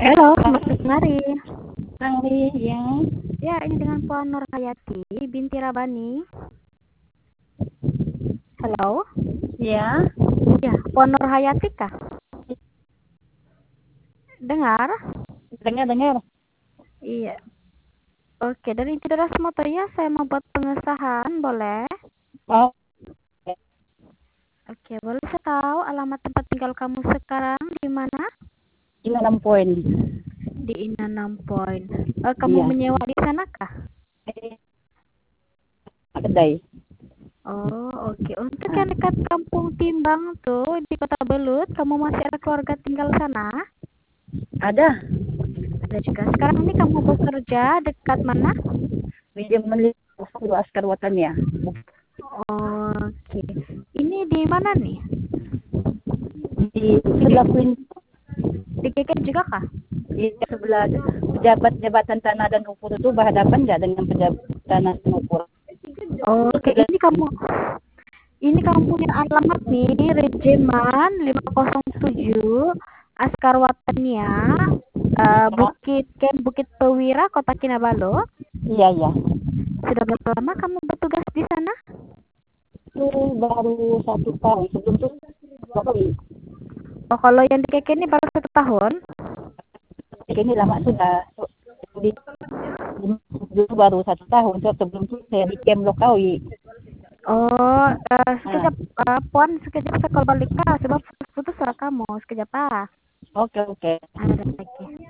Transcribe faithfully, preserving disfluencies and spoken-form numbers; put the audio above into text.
Halo, selamat mari. Hari ya. Ya, ini dengan Puan Nurhayati binti Rabani. Halo. Ya. Ya, Puan Nurhayati kah? Dengar? Dengar dengar. Iya. Oke, dari Cedera Motor ya, saya mau buat pengesahan, boleh? Oh. Oke, boleh saya tahu alamat tempat tinggal kamu sekarang di mana? Di enam poin. Di Ina enam Point. Uh, kamu Iya. menyewa di sana kah? Kedai. Oh, oke. Untuk yang dekat Kampung Timbang tuh di Kota Belut, kamu masih ada keluarga tinggal sana? Ada. Ada juga. Sekarang ini kamu bekerja dekat mana? Di Jemen dua askar watan ya. Oke. Ini di mana nih? Di sebelah Queen. Di K K juga kah? Di sebelah pejabat jabatan tanah dan ukur itu berhadapan nggak dengan pejabat tanah dan ukur? Oke, ini kamu ini kamu punya alamat nih, Rejeman lima nol tujuh Askar Watania, uh, Bukit Camp Bukit Pewira, Kota Kinabalu. Iya, iya. Sudah berapa lama kamu bertugas di sana? Itu baru satu tahun sebelum itu dua kali. Oh, kalau yang di K K ini baru satu tahun? Ini lama sudah. Di, dulu baru satu tahun. Sebelum itu saya di camp Lokawi. Oh, uh, sekejap, uh, Puan, sekejap saya call balik kak, sebab putus suara kamu, sekejap ah. Oke, oke. Ada lagi.